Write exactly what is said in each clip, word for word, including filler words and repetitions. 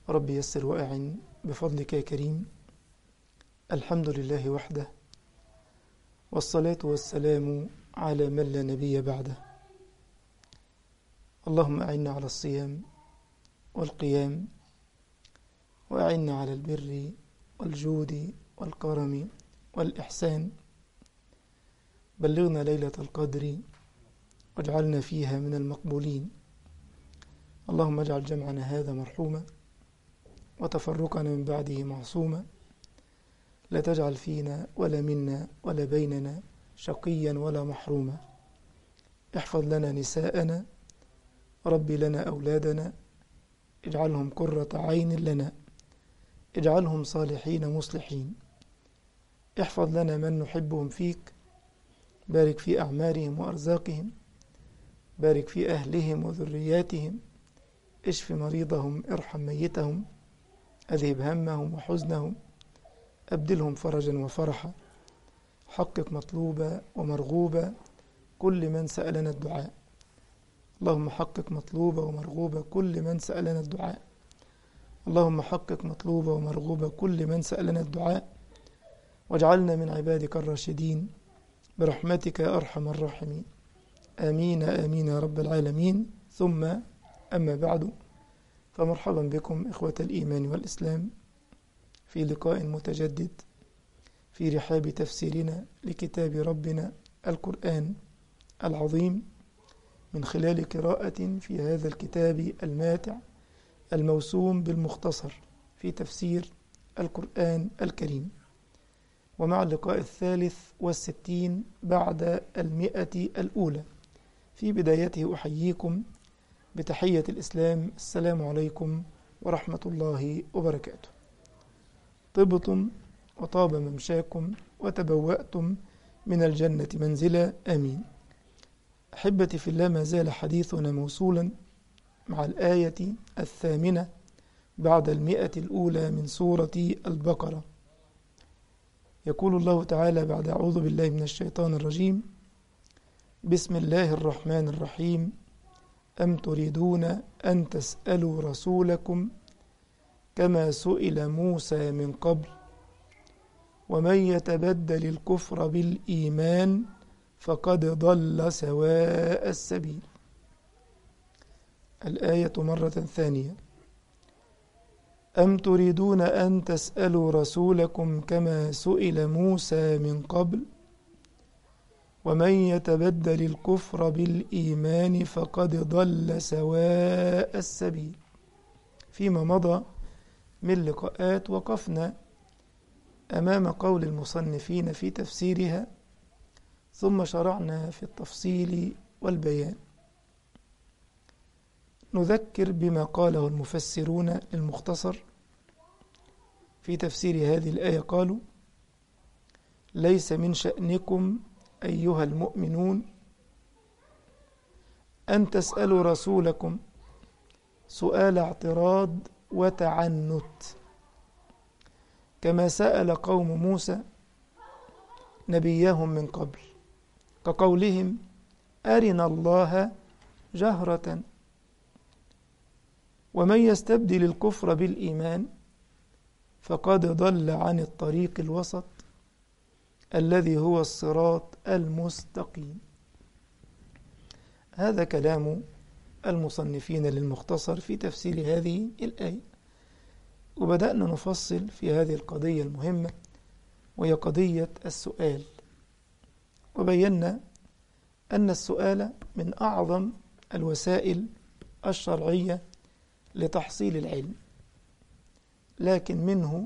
رب يسر وأعن بفضلك يا كريم. الحمد لله وحده، والصلاة والسلام على من لا نبي بعده. اللهم أعنا على الصيام والقيام، وأعنا على البر والجود والكرم والإحسان. بلغنا ليلة القدر واجعلنا فيها من المقبولين. اللهم اجعل جمعنا هذا مرحوما، وتفرقنا من بعده معصوما. لا تجعل فينا ولا منا ولا بيننا شقيا ولا محروما. احفظ لنا نساءنا، ربي لنا أولادنا، اجعلهم قرة عين لنا، اجعلهم صالحين مصلحين. احفظ لنا من نحبهم فيك، بارك في أعمارهم وأرزاقهم، بارك في أهلهم وذرياتهم، اشف مريضهم، ارحم ميتهم، أذهب همهم وحزنهم، أبدلهم فرجا وفرحا. حقق مطلوبا ومرغوبا كل من سألنا الدعاء. اللهم حقق مطلوبا ومرغوبا كل من سألنا الدعاء. اللهم حقق مطلوبا ومرغوبا كل من سألنا الدعاء، واجعلنا من عبادك الراشدين برحمتك يا أرحم الراحمين. آمين آمين يا رب العالمين. ثم أما بعد، فمرحبا بكم إخوة الإيمان والإسلام في لقاء متجدد في رحاب تفسيرنا لكتاب ربنا القرآن العظيم، من خلال قراءة في هذا الكتاب الماتع الموسوم بالمختصر في تفسير القرآن الكريم. ومع اللقاء الثالث والستين بعد المئة الأولى، في بدايته أحييكم بتحية الإسلام: السلام عليكم ورحمة الله وبركاته. طبتم وطاب ممشاكم وتبوأتم من الجنة منزلا، آمين. أحبتي في الله، ما زال حديثنا موصولا مع الآية الثامنة بعد المئة الأولى من سورة البقرة. يقول الله تعالى بعد أعوذ بالله من الشيطان الرجيم: بسم الله الرحمن الرحيم. أم تريدون أن تسألوا رسولكم كما سئل موسى من قبل ومن يتبدل الكفر بالإيمان فقد ضل سواء السبيل. الآية مرة ثانية: أم تريدون أن تسألوا رسولكم كما سئل موسى من قبل ومن يتبدل الكفر بالإيمان فقد ضل سواء السبيل. فيما مضى من لقاءات وقفنا أمام قول المصنفين في تفسيرها، ثم شرعنا في التفصيل والبيان. نذكر بما قاله المفسرون للمختصر في تفسير هذه الآية. قالوا: ليس من شأنكم أيها المؤمنون أن تسألوا رسولكم سؤال اعتراض وتعنت كما سأل قوم موسى نبيهم من قبل، كقولهم: أرنا الله جهرة. ومن يستبدل الكفر بالإيمان فقد ضل عن الطريق الوسط الذي هو الصراط المستقيم. هذا كلام المصنفين للمختصر في تفسير هذه الآية. وبدأنا نفصل في هذه القضية المهمة، وهي قضية السؤال. وبينا أن السؤال من أعظم الوسائل الشرعية لتحصيل العلم، لكن منه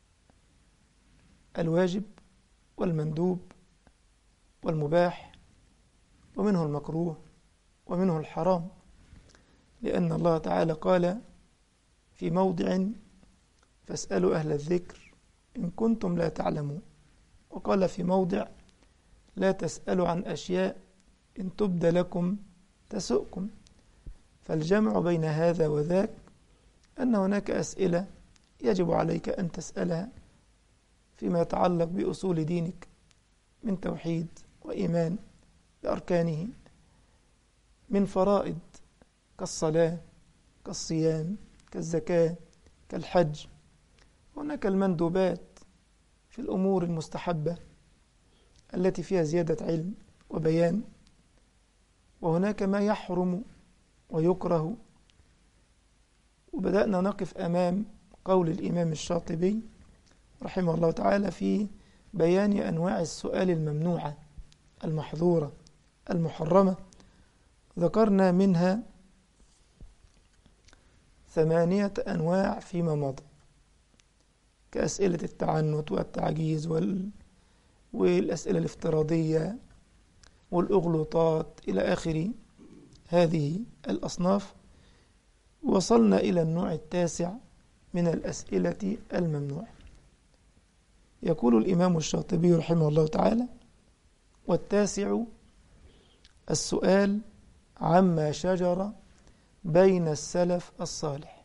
الواجب والمندوب والمباح، ومنه المكروه، ومنه الحرام. لأن الله تعالى قال في موضع: فاسألوا أهل الذكر إن كنتم لا تعلمون. وقال في موضع: لا تسألوا عن أشياء إن تبد لكم تسؤكم. فالجمع بين هذا وذاك أن هناك أسئلة يجب عليك أن تسألها فيما يتعلق بأصول دينك من توحيد وإيمان بأركانه، من فرائض كالصلاة كالصيام كالزكاة كالحج. هناك المندوبات في الأمور المستحبة التي فيها زيادة علم وبيان، وهناك ما يحرم ويكره. وبدأنا نقف أمام قول الإمام الشاطبي رحمه الله تعالى في بيان أنواع السؤال الممنوعة المحظورة المحرمة. ذكرنا منها ثمانية أنواع فيما مضى، كأسئلة التعنت والتعجيز وال... والأسئلة الافتراضية والأغلوطات إلى آخر هذه الأصناف. وصلنا إلى النوع التاسع من الأسئلة الممنوعة. يقول الإمام الشاطبي رحمه الله تعالى: والتاسع السؤال عما شجر بين السلف الصالح.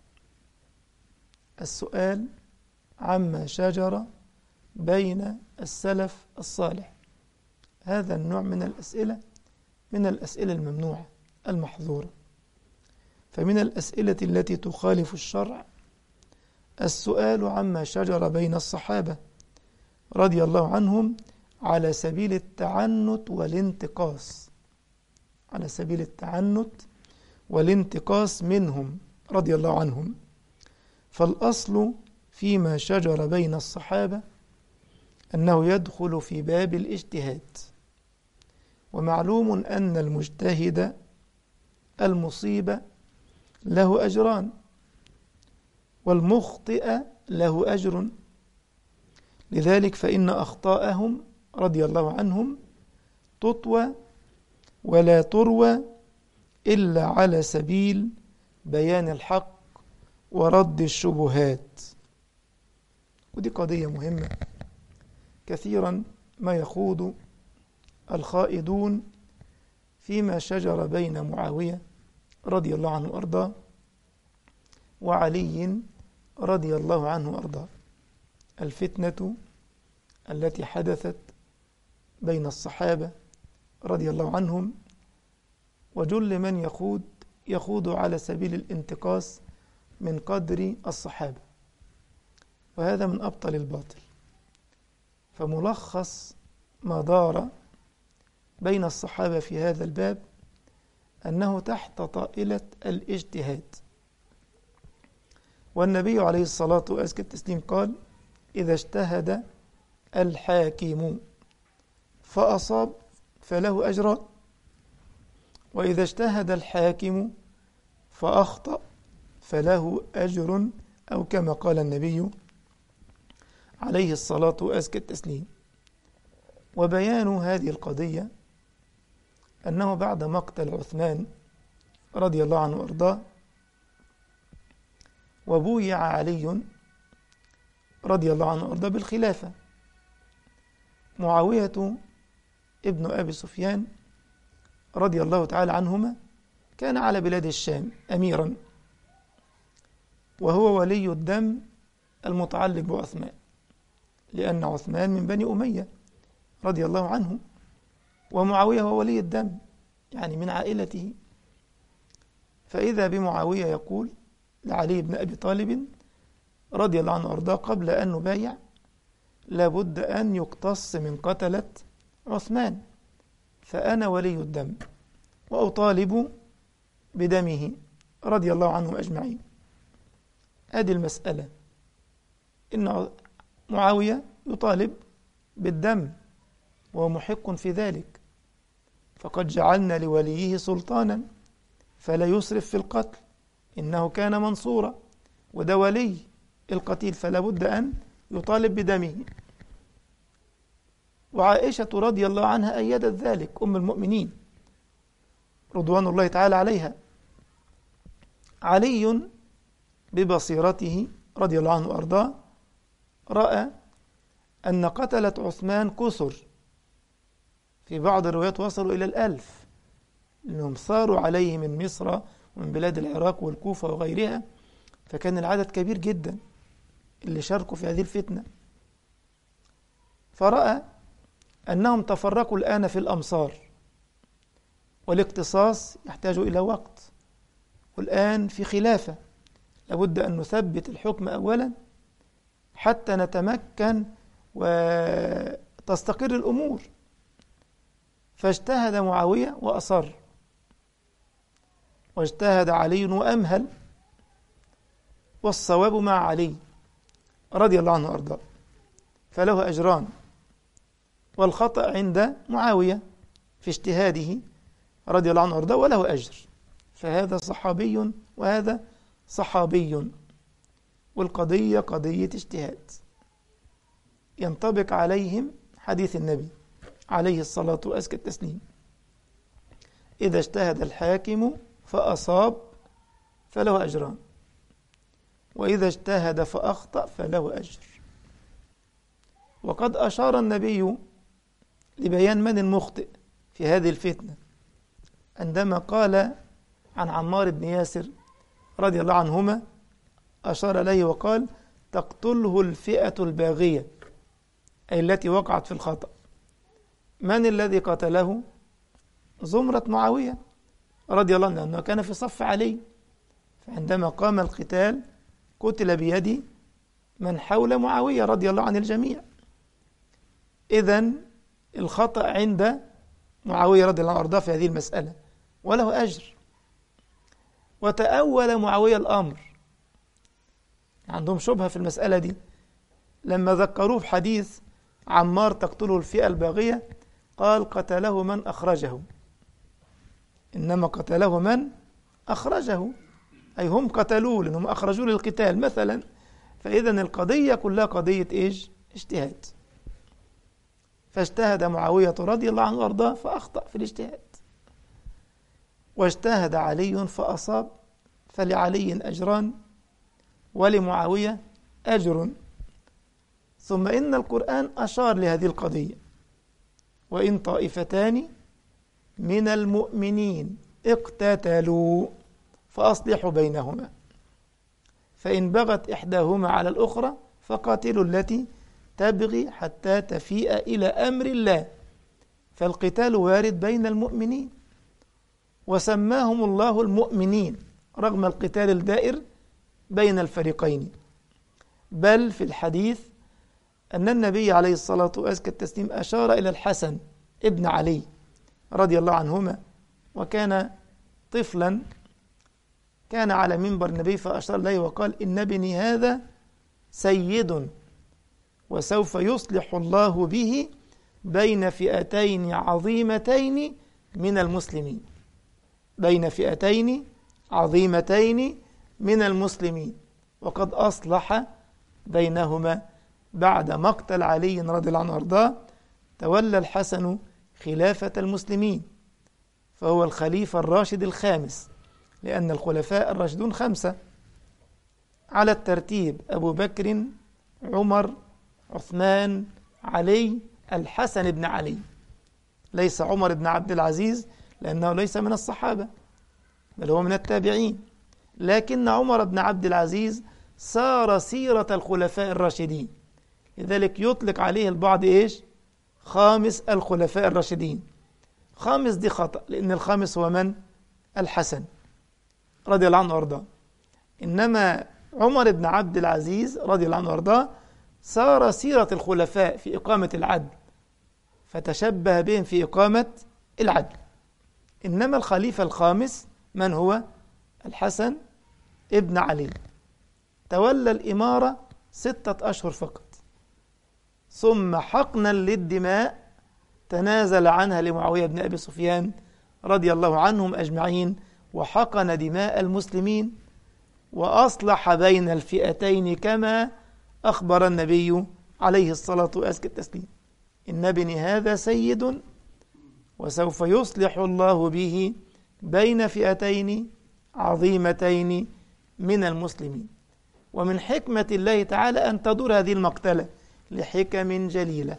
السؤال عما شجر بين السلف الصالح، هذا النوع من الأسئلة من الأسئلة الممنوعة المحظورة. فمن الأسئلة التي تخالف الشرع السؤال عما شجر بين الصحابة رضي الله عنهم على سبيل التعنت والانتقاص، على سبيل التعنت والانتقاص منهم رضي الله عنهم. فالأصل فيما شجر بين الصحابة أنه يدخل في باب الاجتهاد، ومعلوم أن المجتهد المصيب له أجران والمخطئ له أجر، لذلك فإن أخطاءهم رضي الله عنهم تطوى ولا تروى إلا على سبيل بيان الحق ورد الشبهات. ودي قضية مهمة، كثيرا ما يخوض الخائضون فيما شجر بين معاوية رضي الله عنه وأرضاه وعلي رضي الله عنه وأرضاه، الفتنة التي حدثت بين الصحابة رضي الله عنهم. وجل من يخوض يخوض على سبيل الانتقاص من قدر الصحابة، وهذا من أبطل الباطل. فملخص ما دار بين الصحابة في هذا الباب أنه تحت طائلة الاجتهاد. والنبي عليه الصلاة وأزكى التسليم قال: إذا اجتهد الحاكم فأصاب فله أجران، وإذا اجتهد الحاكم فأخطأ فله أجر، أو كما قال النبي عليه الصلاة وأزكى التسليم. وبيان هذه القضية أنه بعد مقتل عثمان رضي الله عنه وأرضاه وبويع علي رضي الله عنه وأرضاه بالخلافة، معاوية ابن أبي سفيان رضي الله تعالى عنهما كان على بلاد الشام أميرا، وهو ولي الدم المتعلق بعثمان، لأن عثمان من بني أمية رضي الله عنه، ومعاوية هو ولي الدم يعني من عائلته. فإذا بمعاوية يقول لعلي بن أبي طالب رضي الله عنه وأرضاه: قبل أن نبايع لابد أن يقتص من قتلة عثمان، فأنا ولي الدم وأطالب بدمه رضي الله عنهم أجمعين. هذه المسألة، إن معاوية يطالب بالدم وهو محق في ذلك، فقد جعلنا لوليه سلطانا فلا يسرف في القتل إنه كان منصورا، وده ولي القتيل فلا بد أن يطالب بدمه. وعائشة رضي الله عنها أيدت ذلك، أم المؤمنين رضوان الله تعالى عليها. علي ببصيرته رضي الله عنه وأرضاه رأى أن قتلة عثمان كثر، في بعض الروايات وصلوا إلى الألف، لأنهم صاروا عليه من مصر ومن بلاد العراق والكوفة وغيرها، فكان العدد كبير جدا اللي شاركوا في هذه الفتنة. فرأى أنهم تفرقوا الآن في الأمصار، والاقتصاص يحتاج إلى وقت، والآن في خلافة لابد أن نثبت الحكم أولا حتى نتمكن وتستقر الأمور. فاجتهد معاوية وأصر، واجتهد علي وأمهل، والصواب مع علي رضي الله عنه وأرضاه، فله أجران، والخطأ عند معاوية في اجتهاده رضي الله عنه وأرضاه وله أجر. فهذا صحابي وهذا صحابي، والقضية قضية اجتهاد، ينطبق عليهم حديث النبي عليه الصلاة وأزكى التسليم: إذا اجتهد الحاكم فأصاب فله أجران، وإذا اجتهد فأخطأ فله أجر. وقد أشار النبي لبيان من المخطئ في هذه الفتنة عندما قال عن عمار بن ياسر رضي الله عنهما، أشار إليه وقال: تقتله الفئة الباغية، أي التي وقعت في الخطأ. من الذي قتله؟ زمرة معاوية رضي الله عنه، لأنه كان في صف علي، فعندما قام القتال قتل بيد من حول معاوية رضي الله عن الجميع. إذن الخطأ عند معاوية رضي الله عنه وأرضاه في هذه المسألة وله أجر. وتأول معاوية الأمر، عندهم شبهة في المسألة دي، لما ذكروه في حديث عمار تقتله الفئة الباغية قال: قتله من أخرجه، إنما قتله من أخرجه، أي هم قتلوه لأنهم أخرجوه للقتال مثلا. فإذن القضية كلها قضية إيش؟ اجتهاد. فاجتهد معاوية رضي الله عنه وأرضاه فأخطأ في الاجتهاد، واجتهد علي فأصاب، فلعلي أجران ولمعاوية أجر. ثم إن القرآن أشار لهذه القضية: وإن طائفتان من المؤمنين اقتتلوا فأصلحوا بينهما، فإن بغت إحداهما على الأخرى فقاتلوا التي تبغي حتى تفيء إلى أمر الله. فالقتال وارد بين المؤمنين، وسماهم الله المؤمنين رغم القتال الدائر بين الفريقين. بل في الحديث أن النبي عليه الصلاة وأزكى التسليم أشار إلى الحسن ابن علي رضي الله عنهما، وكان طفلا، كان على منبر النبي فأشار إليه وقال: إن ابني هذا سيد، وسوف يصلح الله به بين فئتين عظيمتين من المسلمين، بين فئتين عظيمتين من المسلمين. وقد أصلح بينهما بعد مقتل علي رضي الله عنه وارضاه. تولى الحسن خلافة المسلمين، فهو الخليفة الراشد الخامس، لأن الخلفاء الراشدون خمسة على الترتيب: أبو بكر، عمر، عثمان، علي، الحسن بن علي. ليس عمر بن عبد العزيز لأنه ليس من الصحابة بل هو من التابعين، لكن عمر بن عبد العزيز سار سيرة الخلفاء الراشدين، لذلك يطلق عليه البعض إيش؟ خامس الخلفاء الراشدين. خامس دي خطأ، لأن الخامس هو من؟ الحسن رضي الله عنه وارضاه. إنما عمر بن عبد العزيز رضي الله عنه وارضاه سار سيرة الخلفاء في إقامة العدل، فتشبه بهم في إقامة العدل. إنما الخليفة الخامس من هو؟ الحسن ابن علي، تولى الإمارة ستة أشهر فقط، ثم حقنا للدماء تنازل عنها لمعاوية بن أبي سفيان رضي الله عنهم أجمعين، وحقن دماء المسلمين وأصلح بين الفئتين كما أخبر النبي عليه الصلاة وأزكى التسليم: إن ابني هذا سيد، وسوف يصلح الله به بين فئتين عظيمتين من المسلمين. ومن حكمة الله تعالى أن تدور هذه المقتلة لحكم جليلة،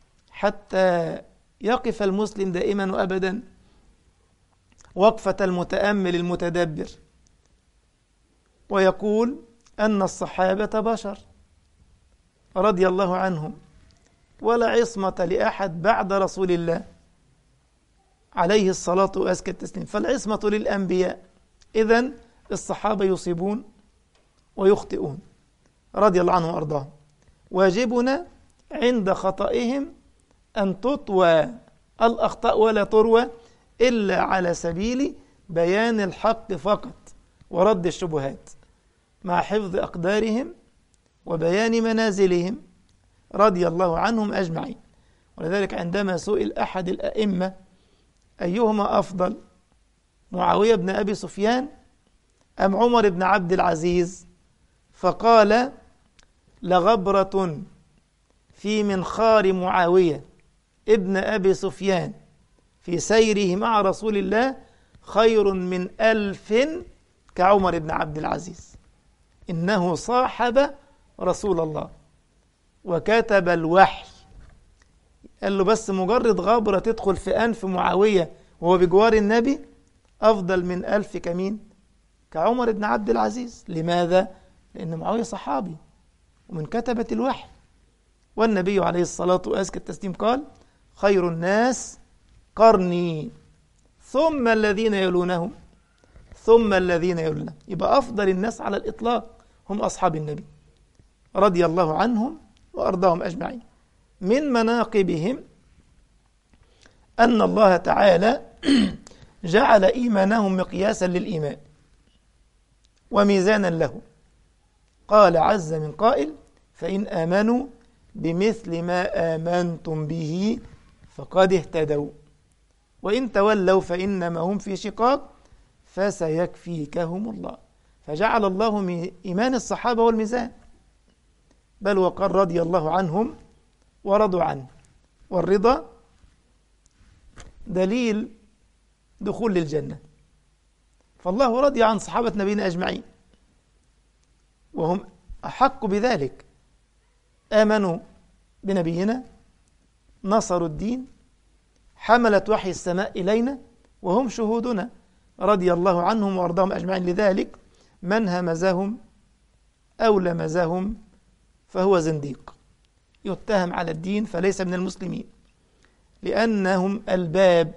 حتى يقف المسلم دائما وأبدا وقفة المتأمل المتدبر، ويقول أن الصحابة بشر رضي الله عنهم، ولا عصمة لأحد بعد رسول الله عليه الصلاة وأزكى التسليم، فالعصمة للأنبياء. إذن الصحابة يصيبون ويخطئون رضي الله عنهم وأرضاهم. واجبنا عند خطئهم أن تطوى الأخطاء ولا تروى إلا على سبيل بيان الحق فقط ورد الشبهات، مع حفظ أقدارهم وبيان منازلهم رضي الله عنهم أجمعين. ولذلك عندما سئل أحد الأئمة أيهما أفضل، معاوية بن أبي سفيان أم عمر بن عبد العزيز، فقال: لغبرة في منخار معاوية ابن أبي سفيان في سيره مع رسول الله خير من ألف كعمر بن عبد العزيز، إنه صاحب رسول الله وكتب الوحي. قال له بس مجرد غبرة تدخل في أنف معاوية وهو بجوار النبي أفضل من ألف كمين كعمر بن عبد العزيز. لماذا؟ لأن معاوية صحابي ومن كتبة الوحي، والنبي عليه الصلاة وأزكى التسليم قال: خير الناس قرني ثم الذين يلونهم ثم الذين يلونهم. يبقى أفضل الناس على الإطلاق هم أصحاب النبي رضي الله عنهم وأرضاهم أجمعين. من مناقبهم أن الله تعالى جعل إيمانهم مقياسا للإيمان وميزانا له. قال عز من قائل: فإن آمنوا بمثل ما آمنتم به فقد اهتدوا وإن تولوا فإنما هم في شقاق فسيكفيكهم الله. فجعل الله إيمان الصحابة والميزان، بل وقال رضي الله عنهم ورضوا عنه، والرضا دليل دخول للجنة. فالله رضي عن صحابة نبينا أجمعين وهم أحق بذلك، آمنوا بنبينا، نصروا الدين، حملت وحي السماء إلينا وهم شهودنا رضي الله عنهم وأرضاهم أجمعين. لذلك من همزهم أو لمزهم فهو زنديق يتهم على الدين فليس من المسلمين، لأنهم الباب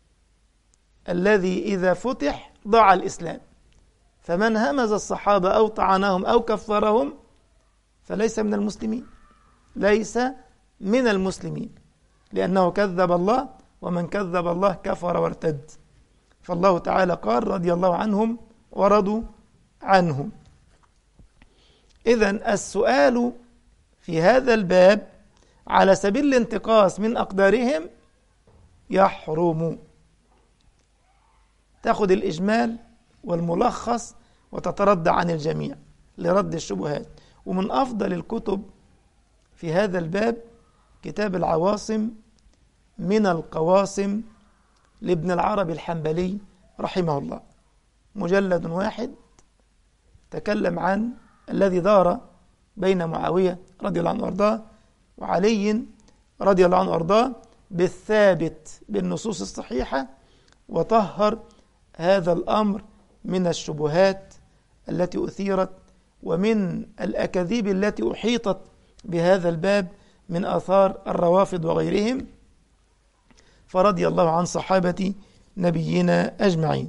الذي إذا فتح ضاع الإسلام. فمن همز الصحابة أو طعنهم أو كفرهم فليس من المسلمين، ليس من المسلمين، لأنه كذب الله، ومن كذب الله كفر وارتد. فالله تعالى قال: رضي الله عنهم ورضوا عنهم. إذن السؤال في هذا الباب على سبيل الانتقاص من أقدارهم يحرم. تأخذ الإجمال والملخص وتتردى عن الجميع لرد الشبهات. ومن أفضل الكتب في هذا الباب كتاب العواصم من القواسم لابن العربي الحنبلي رحمه الله، مجلد واحد، تكلم عن الذي دار بين معاوية رضي الله عنه وارضاه وعلي رضي الله عنه وارضاه بالثابت بالنصوص الصحيحة، وطهر هذا الأمر من الشبهات التي أثيرت ومن الأكاذيب التي أحيطت بهذا الباب من آثار الروافض وغيرهم. فرضي الله عن صحابة نبينا أجمعين.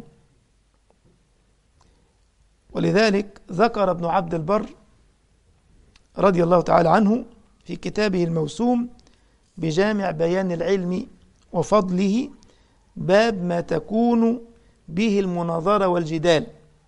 ولذلك ذكر ابن عبد البر رضي الله تعالى عنه في كتابه الموسوم بجامع بيان العلم وفضله باب ما تكون به المناظرة والجدال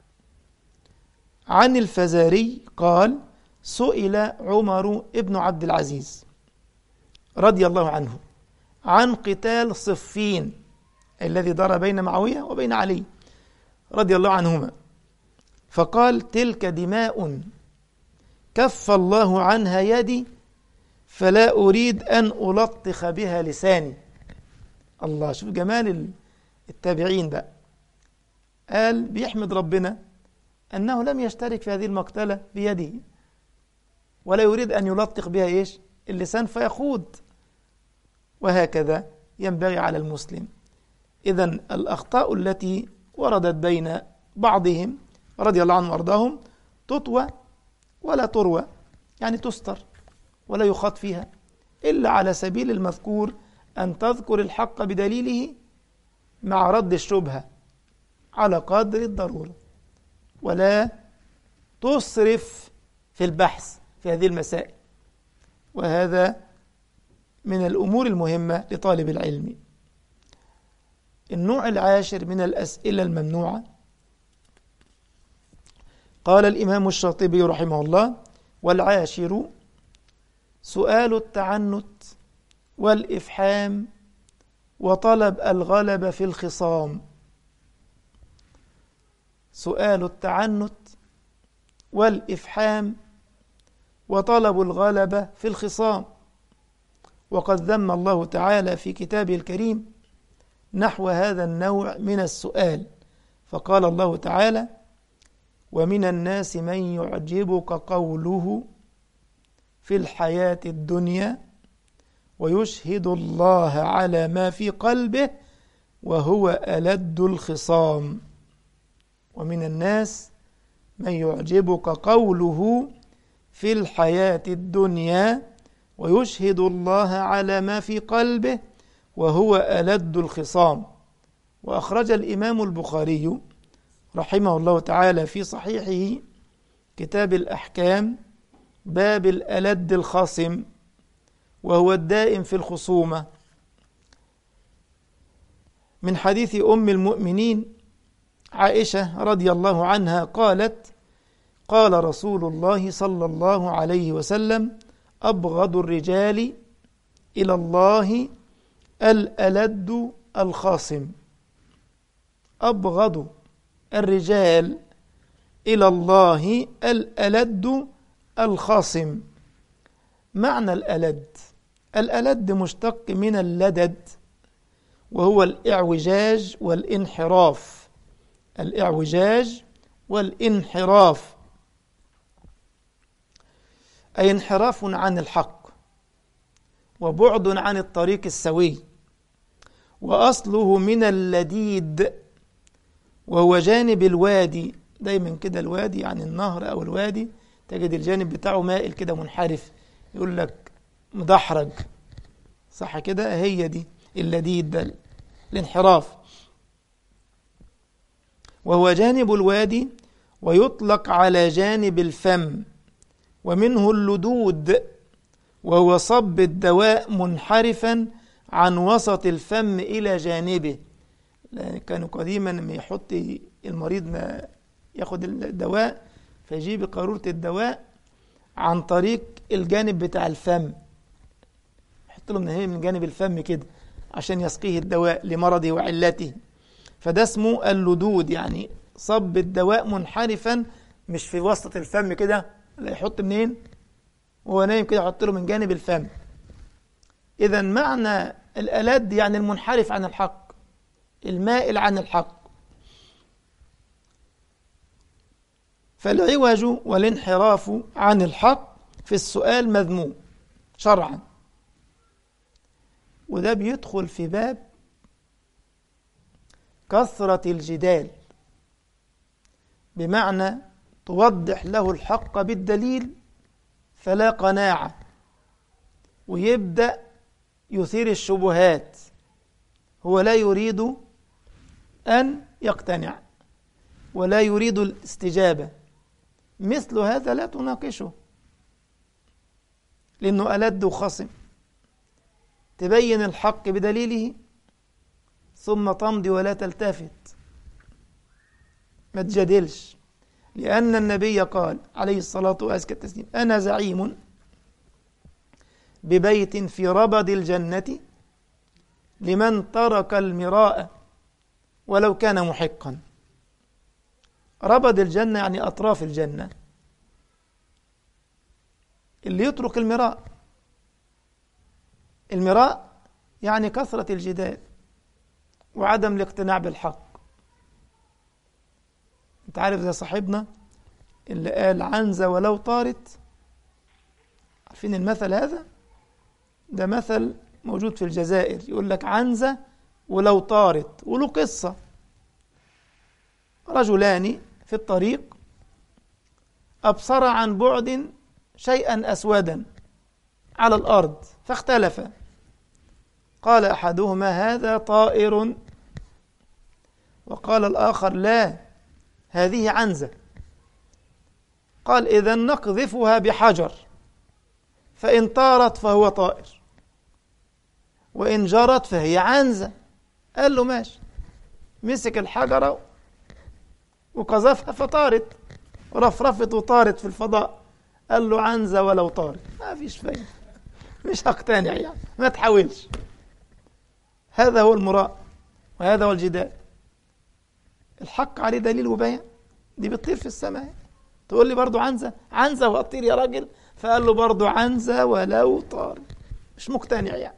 عن الفزاري قال: سئل عمر ابن عبد العزيز رضي الله عنه عن قتال صفين الذي دار بين معاوية وبين علي رضي الله عنهما، فقال: تلك دماء كف الله عنها يدي فلا أريد أن ألطخ بها لساني. الله، شوف جمال التابعين بقى. قال بيحمد ربنا أنه لم يشترك في هذه المقتلة بيده، ولا يريد أن يلطخ بها إيش اللسان فيخوض. وهكذا ينبغي على المسلم. إذن الأخطاء التي وردت بين بعضهم رضي الله عنهم وارضاهم تطوى ولا تروى، يعني تستر ولا يخاط فيها، إلا على سبيل المذكور أن تذكر الحق بدليله مع رد الشبهة على قدر الضرورة، ولا تسرف في البحث في هذه المسائل، وهذا من الأمور المهمة لطالب العلم. النوع العاشر من الأسئلة الممنوعة، قال الإمام الشاطبي رحمه الله: والعاشر سؤال التعنت والإفحام وطلب الغلبة في الخصام. سؤال التعنت والإفحام وطلب الغلبة في الخصام. وقد ذم الله تعالى في كتابه الكريم نحو هذا النوع من السؤال، فقال الله تعالى: ومن الناس من يعجبك قوله في الحياة الدنيا ويشهد الله على ما في قلبه وهو ألد الخصام. ومن الناس من يعجبك قوله في الحياة الدنيا ويشهد الله على ما في قلبه وهو ألد الخصام. وأخرج الإمام البخاري رحمه الله تعالى في صحيحه كتاب الأحكام باب الألد الخصم وهو الدائم في الخصومة، من حديث أم المؤمنين عائشة رضي الله عنها قالت: قال رسول الله صلى الله عليه وسلم: أبغض الرجال إلى الله الألد الخاصم. أبغض الرجال إلى الله الألد الخاصم. معنى الألد: الألد مشتق من اللدد، وهو الإعوجاج والانحراف. الإعوجاج والانحراف أي انحراف عن الحق وبعد عن الطريق السوي. وأصله من اللديد وهو جانب الوادي. دايما كده الوادي يعني النهر أو الوادي تجد الجانب بتاعه مائل كده منحرف، يقول لك مدحرج، صح كده؟ هي دي اللديد ده الانحراف. وهو جانب الوادي ويطلق على جانب الفم، ومنه اللدود وهو صب الدواء منحرفا عن وسط الفم إلى جانبه. كانوا قديما لما يحط المريض ما ياخد الدواء فيجيب قارورة الدواء عن طريق الجانب بتاع الفم، يحط له من من جانب الفم كده عشان يسقيه الدواء لمرضه وعلته، فده اسمه اللدود، يعني صب الدواء منحرفا مش في وسط الفم كده، لا يحط منين وهو نايم كده، يحط له من جانب الفم. إذا معنى الألد يعني المنحرف عن الحق، المائل عن الحق. فالعوج والانحراف عن الحق في السؤال مذموم شرعا، وده بيدخل في باب كثرة الجدال، بمعنى توضح له الحق بالدليل فلا قناعة، ويبدأ يثير الشبهات، هو لا يريد أن يقتنع ولا يريد الاستجابة. مثل هذا لا تناقشه، لأنه ألد وخصم. تبين الحق بدليله ثم تمضي ولا تلتفت، ما تجادلش، لأن النبي قال عليه الصلاة والسلام: أنا زعيم ببيت في ربد الجنة لمن ترك المراء ولو كان محقا. ربد الجنة يعني أطراف الجنة، اللي يترك المراء. المراء يعني كثرة الجدال وعدم الاقتناع بالحق. انت عارف زي صاحبنا اللي قال: عنزة ولو طارت. عارفين المثل هذا؟ ده مثل موجود في الجزائر، يقول لك عنزة ولو طارت. وله قصة: رجلان في الطريق أبصرا عن بعد شيئا أسودا على الأرض فاختلفا، قال أحدهما: هذا طائر، وقال الآخر: لا، هذه عنزة. قال إذا نقذفها بحجر فإن طارت فهو طائر وإن جرت فهي عنزة. قال له ماشي، مسك الحجرة وقذفها فطارت، رفرفت وطارت في الفضاء. قال له عنزة ولو طارت، ما فيش فايدة، مش هقتنع يعني، ما تحاولش. هذا هو المراء وهذا هو الجدال. الحق عليه دليل وبيان، دي بتطير في السماء، تقول لي برضو عنزة عنزة وهتطير يا راجل؟ فقال له برضو عنزة ولو طار، مش مقتنع يعني.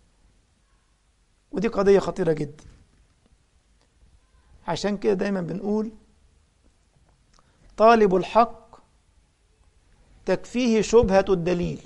ودي قضية خطيرة جدا. عشان كده دايما بنقول طالب الحق تكفيه شبهة الدليل،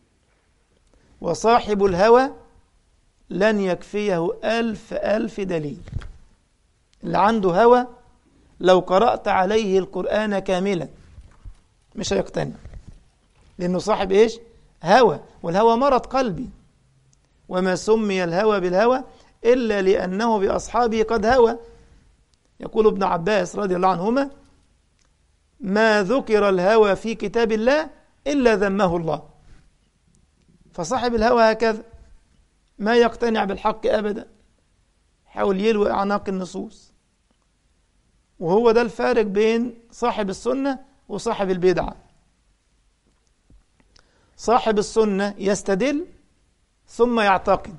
وصاحب الهوى لن يكفيه ألف ألف دليل. اللي عنده هوى لو قرأت عليه القرآن كاملا مش هيقتنع، لأنه صاحب إيش؟ هوى، والهوى مرض قلبي. وما سمي الهوى بالهوى إلا لأنه بأصحابه قد هوى. يقول ابن عباس رضي الله عنهما: ما ذكر الهوى في كتاب الله إلا ذمه الله. فصاحب الهوى هكذا ما يقتنع بالحق أبدا، حاول يلوي أعناق النصوص. وهو ده الفارق بين صاحب السنة وصاحب البدعة. صاحب السنة يستدل ثم يعتقد،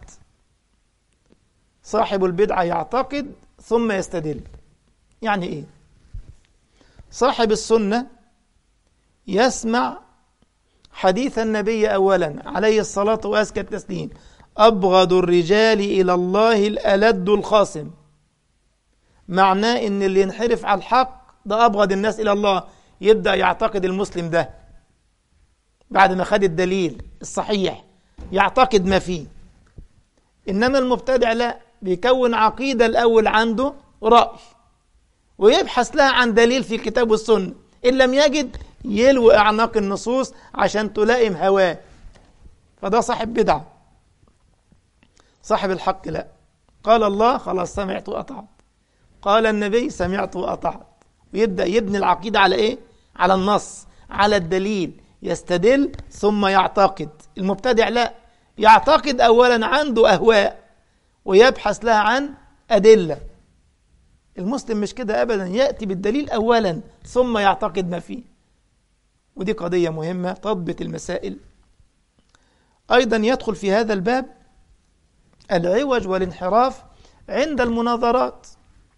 صاحب البدعة يعتقد ثم يستدل. يعني إيه؟ صاحب السنة يسمع حديث النبي أولا عليه الصلاة وأزكى التسليم: أبغض الرجال إلى الله الألد الخاصم. معناه إن اللي ينحرف على الحق ده أبغض الناس إلى الله. يبدأ يعتقد المسلم ده بعد ما خد الدليل الصحيح، يعتقد ما فيه. إنما المبتدع لا، بيكون عقيدة الأول عنده رأي ويبحث لها عن دليل في الكتاب والسنة، إن لم يجد يلوي أعناق النصوص عشان تلائم هواه. فده صاحب بدعة. صاحب الحق لا، قال الله خلاص سمعت وأطعت، قال النبي سمعت وأطعت، ويبدأ يبني العقيدة على إيه؟ على النص، على الدليل، يستدل ثم يعتقد. المبتدع لا، يعتقد أولا، عنده أهواء ويبحث لها عن أدلة. المسلم مش كده أبدا، يأتي بالدليل أولا ثم يعتقد ما فيه. ودي قضية مهمة تضبط المسائل. أيضا يدخل في هذا الباب العوج والانحراف عند المناظرات،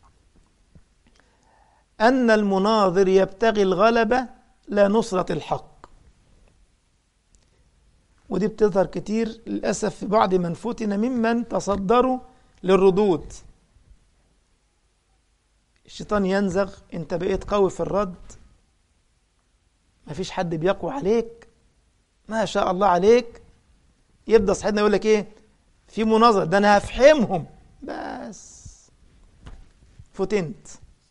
أن المناظر يبتغي الغلبة لا نصرة الحق. ودي بتظهر كتير للأسف في بعض من فتن ممن تصدروا للردود. الشيطان ينزغ، انت بقيت قوي في الرد، مفيش حد بيقوى عليك، ما شاء الله عليك. يبدأ صاحبنا يقول لك ايه؟ في مناظرة، ده انا هفحمهم. بس فتنت،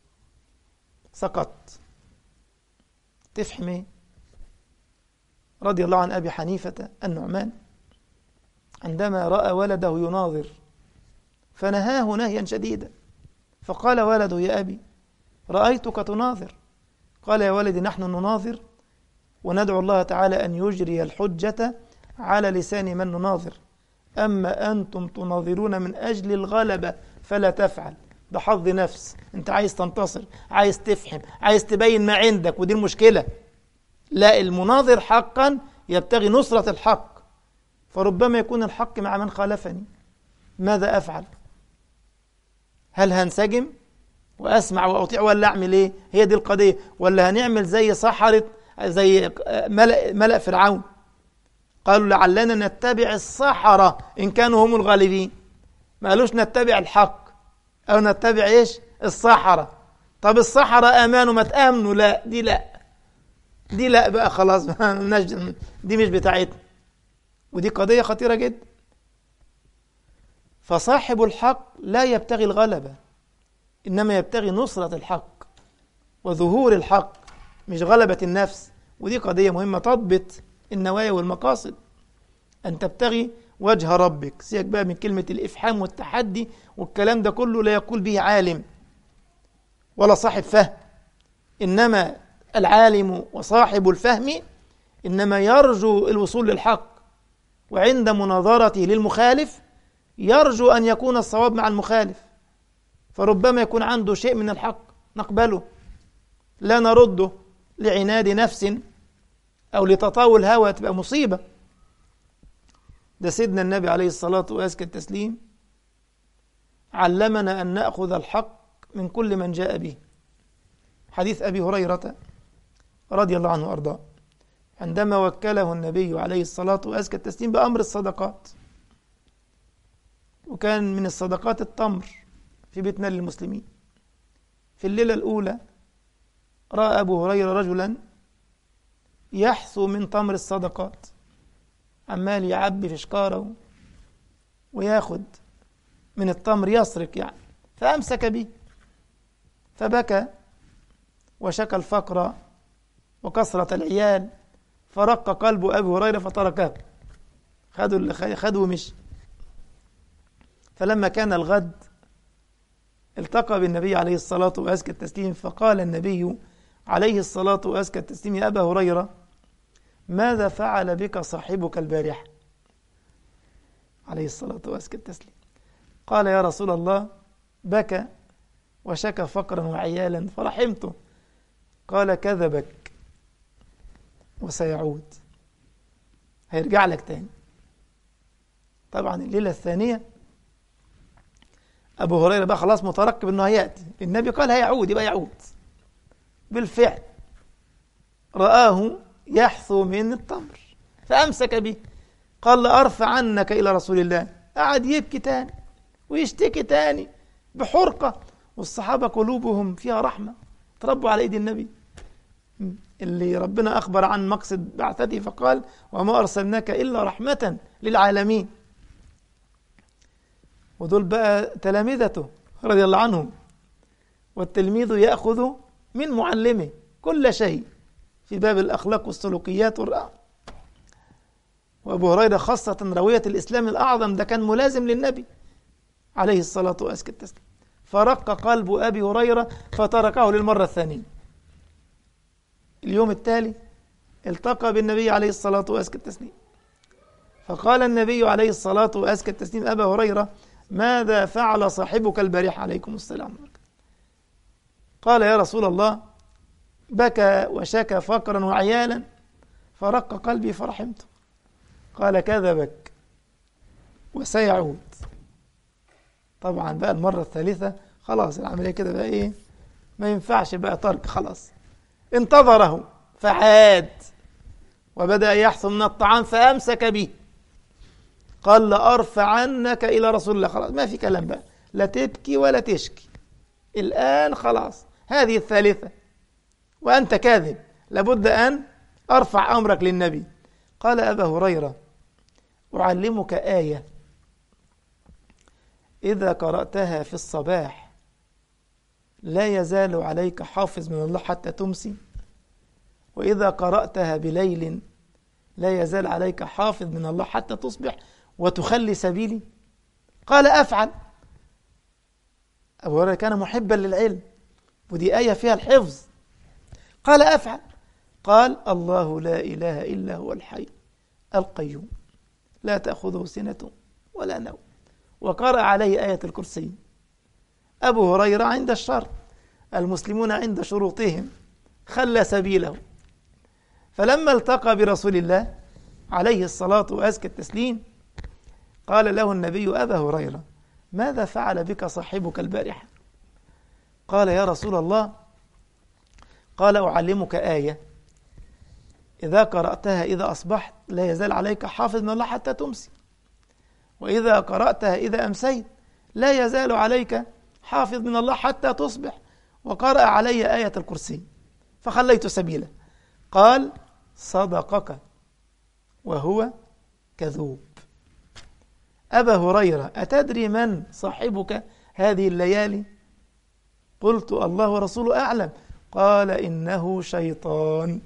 سقط. تفحم ايه؟ رضي الله عن أبي حنيفة النعمان عندما رأى ولده يناظر فنهاه نهيا شديدا، فقال ولده: يا أبي رأيتك تناظر. قال: يا ولدي نحن نناظر وندعو الله تعالى أن يجري الحجة على لسان من نناظر، أما أنتم تناظرون من أجل الغلبة فلا تفعل. ده حظ نفس، أنت عايز تنتصر، عايز تفحم، عايز تبين ما عندك، ودي المشكلة. لا، المناظر حقا يبتغي نصرة الحق، فربما يكون الحق مع من خالفني. ماذا أفعل؟ هل هنسجم وأسمع وأطيع ولا أعمل إيه؟ هي دي القضية. ولا هنعمل زي سحرة، زي ملأ, ملأ فرعون، قالوا لعلنا نتبع السحرة إن كانوا هم الغالبين. ما قالوش نتبع الحق أو نتبع إيش؟ السحرة. طب السحرة أمانوا ما تأمنوا؟ لا، دي لا، دي لا بقى خلاص، دي مش بتاعتنا. ودي قضية خطيرة جدا. فصاحب الحق لا يبتغي الغلبة، إنما يبتغي نصرة الحق وظهور الحق، مش غلبة النفس. ودي قضية مهمة تضبط النوايا والمقاصد، أن تبتغي وجه ربك. سيبك بقى من كلمة الإفحام والتحدي والكلام ده كله، لا يقول به عالم ولا صاحب فهم، إنما العالم وصاحب الفهم إنما يرجو الوصول للحق، وعند مناظرته للمخالف يرجو أن يكون الصواب مع المخالف، فربما يكون عنده شيء من الحق نقبله لا نرده لعناد نفس أو لتطاول هوى، تبقى مصيبة. ده سيدنا النبي عليه الصلاة وأزكى التسليم علمنا أن نأخذ الحق من كل من جاء به. حديث أبي هريرة رضي الله عنه وأرضاه عندما وكله النبي عليه الصلاة وأزكى التسليم بأمر الصدقات، وكان من الصدقات التمر في بيت مال المسلمين. في الليلة الأولى رأى أبو هريرة رجلا يحثو من تمر الصدقات، عمال يعبي في شكاره وياخد من التمر يسرق يعني، فأمسك به فبكى وشكى الفقر وكثرة العيال، فرق قلب أبي هريرة فتركه، خدوا اللي خدوا ومشي. فلما كان الغد التقى بالنبي عليه الصلاة وأزكى التسليم، فقال النبي عليه الصلاة وأزكى التسليم: يا أبا هريرة، ماذا فعل بك صاحبك البارحة؟ عليه الصلاة وأزكى التسليم قال: يا رسول الله، بكى وشكى فقرا وعيالا فرحمته. قال: كذبك وسيعود، هيرجع لك تاني. طبعا الليلة الثانية أبو هريرة بقى خلاص مترقب أنه هيأتي، النبي قال هيعود يبقى يعود. بالفعل رآه يحثو من التمر فأمسك به، قال: لأرفع عنك إلى رسول الله. قعد يبكي تاني ويشتكي تاني بحرقة، والصحابة قلوبهم فيها رحمة، تربوا على إيد النبي اللي ربنا أخبر عن مقصد بعثته فقال: وما أرسلناك إلا رحمة للعالمين. ودول بقى تلامذته رضي الله عنهم، والتلميذ يأخذ من معلمه كل شيء في باب الأخلاق والسلوكيات والرأي. وأبو هريرة خاصة روية الإسلام الأعظم ده كان ملازم للنبي عليه الصلاة والسلام، فرق قلب أبي هريرة فتركه للمرة الثانية. اليوم التالي التقى بالنبي عليه الصلاة والسلام، فقال النبي عليه الصلاة والسلام: أبا هريرة، ماذا فعل صاحبك البارحة؟ عليكم السلام. قال: يا رسول الله، بكى وشكى فقرا وعيالا فرق قلبي فرحمته. قال: كذبك وسيعود. طبعا بقى المرة الثالثة خلاص العملية كده بقى ايه، ما ينفعش بقى ترك، خلاص. انتظره فعاد وبدأ يحصل من الطعام فأمسك به، قال: لأرفع عنك إلى رسول الله. خلاص ما في كلام بقى، لا تبكي ولا تشكي الآن، خلاص هذه الثالثة وأنت كاذب، لابد أن أرفع أمرك للنبي. قال أبا هريرة: أعلمك آية إذا قرأتها في الصباح لا يزال عليك حافظ من الله حتى تمسي، وإذا قرأتها بليل لا يزال عليك حافظ من الله حتى تصبح وتخلي سبيلي. قال: أفعل. أبو هريرة كان محبا للعلم، ودي آية فيها الحفظ. قال: أفعل. قال: الله لا إله إلا هو الحي القيوم لا تأخذه سنة ولا نوم. وقرأ عليه آية الكرسي. أبو هريرة عند الشرط، المسلمون عند شروطهم، خلى سبيله. فلما التقى برسول الله عليه الصلاة وأزكى التسليم قال له النبي: أبا هريرة، ماذا فعل بك صاحبك البارحة؟ قال: يا رسول الله، قال: أعلمك آية إذا قرأتها إذا أصبحت لا يزال عليك حافظ من الله حتى تمسي، وإذا قرأتها إذا أمسيت لا يزال عليك حافظ من الله حتى تصبح. وقرأ علي آية الكرسي فخليت سبيله. قال: صدقك وهو كذوب. أبا هريرة، أتدري من صاحبك هذه الليالي؟ قلت: الله ورسوله أعلم. قال: إنه شيطان.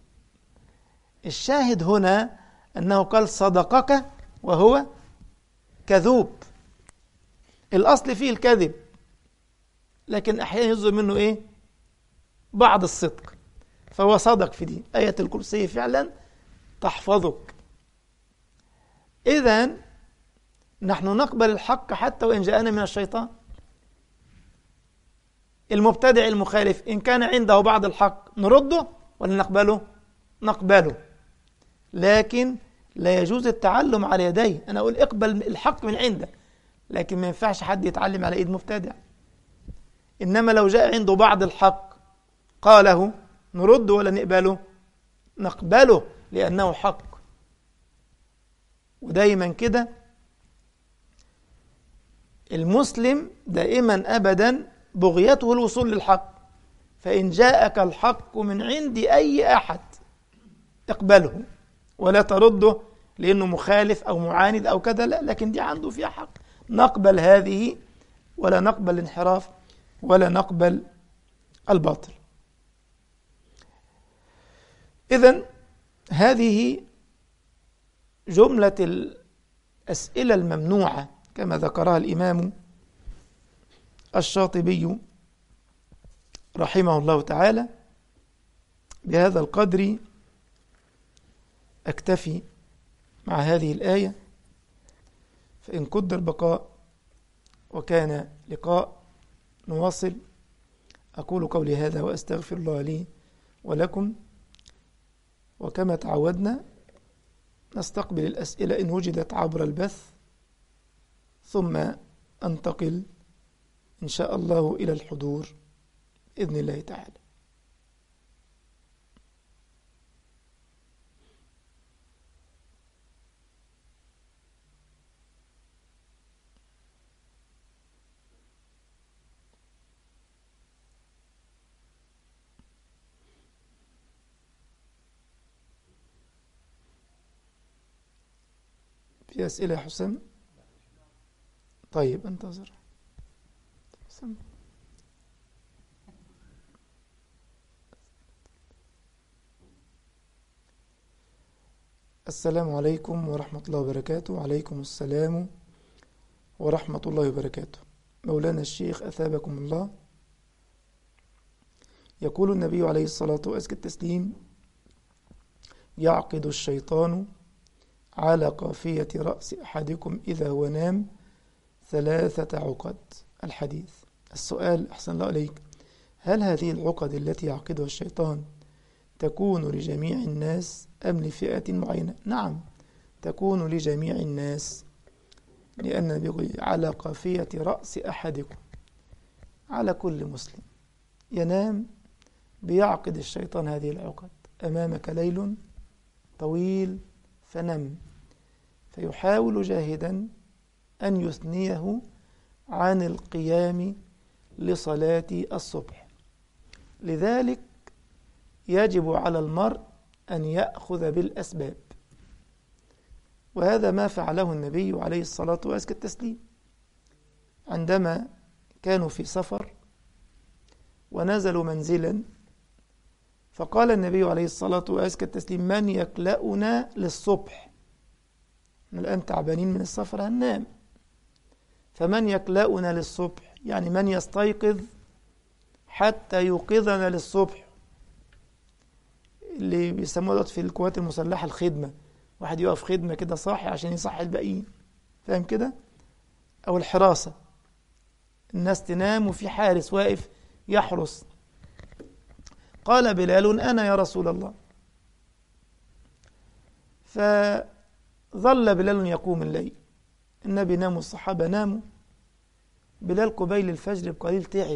الشاهد هنا أنه قال صدقك وهو كذوب. الأصل فيه الكذب، لكن أحيانا يصدر منه إيه؟ بعض الصدق. فهو صدق في دي، آية الكرسي فعلا تحفظك. إذن نحن نقبل الحق حتى وإن جاءنا من الشيطان. المبتدع المخالف إن كان عنده بعض الحق نرده ولا نقبله؟ نقبله، لكن لا يجوز التعلم على يديه. أنا أقول اقبل الحق من عنده، لكن ما ينفعش حد يتعلم على إيد مبتدع. إنما لو جاء عنده بعض الحق قاله نرده ولا نقبله؟ نقبله لأنه حق. ودايما كده المسلم دائما أبدا بغيته الوصول للحق، فإن جاءك الحق من عند أي أحد اقبله ولا ترده لأنه مخالف أو معاند أو كذا، لا، لكن دي عنده فيها حق، نقبل هذه ولا نقبل الانحراف ولا نقبل الباطل. إذن هذه جملة الأسئلة الممنوعة كما ذكرها الإمام الشاطبي رحمه الله تعالى. بهذا القدر أكتفي مع هذه الآية، فإن قدر البقاء وكان لقاء نواصل. أقول قولي هذا وأستغفر الله لي ولكم، وكما تعودنا نستقبل الأسئلة إن وجدت عبر البث، ثم أنتقل إن شاء الله إلى الحضور بإذن الله تعالى. في أسئلة يا حسام؟ طيب انتظر. السلام عليكم ورحمة الله وبركاته. وعليكم السلام ورحمة الله وبركاته. مولانا الشيخ أثابكم الله، يقول النبي عليه الصلاة وأزكى التسليم: يعقد الشيطان على قافية رأس أحدكم إذا هو نام ثلاثة عقد. الحديث. السؤال أحسن الله عليك: هل هذه العقد التي يعقدها الشيطان تكون لجميع الناس أم لفئة معينة؟ نعم، تكون لجميع الناس، لأن بيقول على قافية رأس أحدكم، على كل مسلم ينام بيعقد الشيطان هذه العقد. أمامك ليل طويل فنم، فيحاول جاهدا أن يثنيه عن القيام لصلاة الصبح. لذلك يجب على المرء أن يأخذ بالأسباب، وهذا ما فعله النبي عليه الصلاة وأزكى التسليم عندما كانوا في سفر ونزلوا منزلا، فقال النبي عليه الصلاة وأزكى التسليم: من يكلأنا للصبح؟ الآن تعبانين من السفر هننام، فمن يكلأنا للصبح يعني من يستيقظ حتى يوقظنا للصبح، اللي بيسموه في القوات المسلحة الخدمة، واحد يقف خدمة كده صاحي عشان يصحي الباقيين، فاهم كده؟ أو الحراسة، الناس تنام وفي حارس واقف يحرس. قال بلال: أنا يا رسول الله. فظل بلال يقوم الليل، النبي نام والصحابة ناموا، بلال قبيل الفجر بقليل تعب،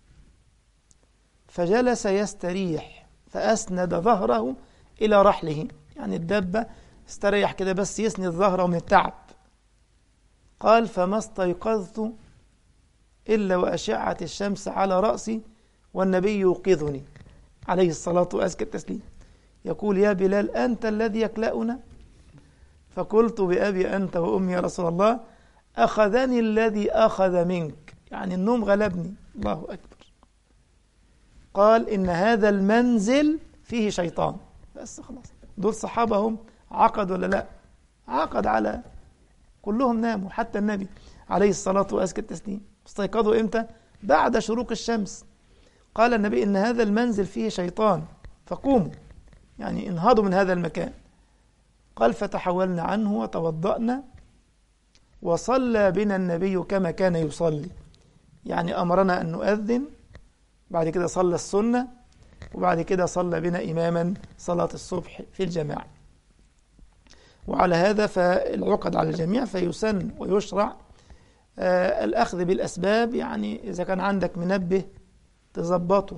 فجلس يستريح، فأسند ظهره إلى رحله، يعني الدابة استريح كده بس يسند ظهره من التعب. قال: فما استيقظت إلا وأشعت الشمس على رأسي والنبي يوقظني عليه الصلاة وأزكى التسليم، يقول: يا بلال أنت الذي يكلأنا؟ فقلت: بأبي أنت وأمي يا رسول الله، أخذني الذي أخذ منك، يعني النوم غلبني. الله أكبر. قال: إن هذا المنزل فيه شيطان. بس خلاص، دول صحابة هم، عقد ولا لا؟ عقد على كلهم، ناموا حتى النبي عليه الصلاة وأزكى التسليم. استيقظوا إمتى؟ بعد شروق الشمس. قال النبي: إن هذا المنزل فيه شيطان، فقوموا، يعني انهضوا من هذا المكان. قال فتحولنا عنه وتوضأنا وصلى بنا النبي كما كان يصلي، يعني أمرنا أن نؤذن، بعد كده صلى السنة، وبعد كده صلى بنا إماما صلاة الصبح في الجماعة. وعلى هذا فالعقد على الجميع، فيسن ويشرع آه الأخذ بالأسباب. يعني إذا كان عندك منبه تظبطه،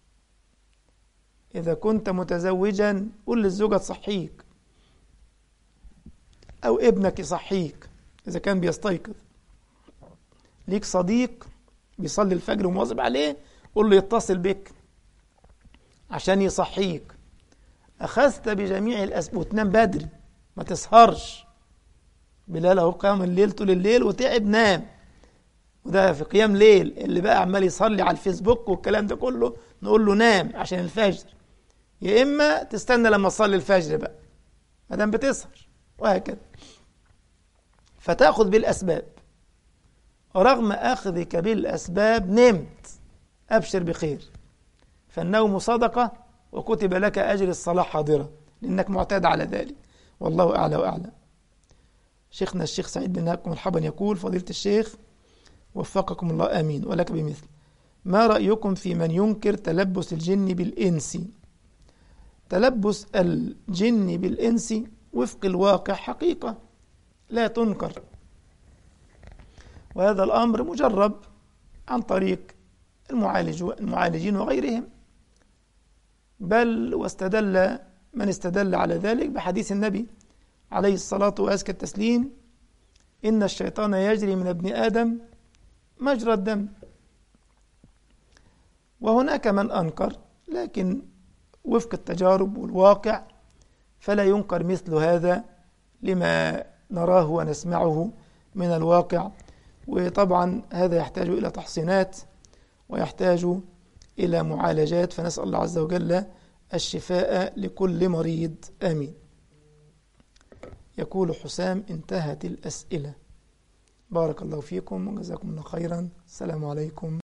إذا كنت متزوجا قل للزوجة تصحيك، أو ابنك يصحيك إذا كان بيستيقظ. ليك صديق بيصلي الفجر ومواظب عليه، قل له يتصل بك عشان يصحيك. أخذت بجميع الأسباب، وتنام بدري ما تسهرش. بلال أهو قام الليل طول الليل وتعب نام، وده في قيام ليل. اللي بقى عمال يصلي على الفيسبوك والكلام ده كله نقول له نام عشان الفجر، يا إما تستنى لما تصلي الفجر بقى ما دام بتسهر، وهكذا. فتأخذ بالأسباب، رغم أخذك بالأسباب نمت، أبشر بخير، فالنوم صدقة وكتب لك أجر الصلاة حاضرة، لأنك معتاد على ذلك. والله أعلى وأعلم. شيخنا الشيخ سعيد بن هاكم مرحبا يقول: فضيلة الشيخ وفقكم الله، آمين، ولك بمثل. ما رأيكم في من ينكر تلبس الجن بالإنس؟ تلبس الجن بالإنس وفق الواقع حقيقة لا تنكر، وهذا الأمر مجرب عن طريق المعالج المعالجين وغيرهم، بل واستدل من استدل على ذلك بحديث النبي عليه الصلاة وأزكى التسليم: إن الشيطان يجري من ابن آدم مجرى الدم. وهناك من أنكر، لكن وفق التجارب والواقع فلا ينكر مثل هذا لما نراه ونسمعه من الواقع. وطبعا هذا يحتاج إلى تحصينات ويحتاج إلى معالجات، فنسأل الله عز وجل الشفاء لكل مريض، آمين. يقول حسام: انتهت الأسئلة. بارك الله فيكم وجزاكم الله خيرا. السلام عليكم.